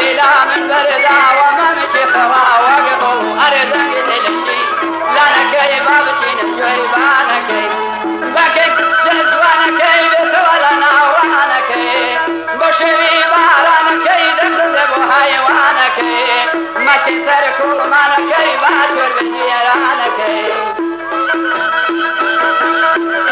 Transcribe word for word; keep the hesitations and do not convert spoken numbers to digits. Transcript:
لا من بردا وما مشي خوا وقفوا أرزق للشي لانا كي بابشي نجوي بانا كي بكي جزوانا كي بثولنا وانا كي بشوي بارانا كي دخزب حيوانا كي ما تسركوا مانا كي باتور بجيرانا كي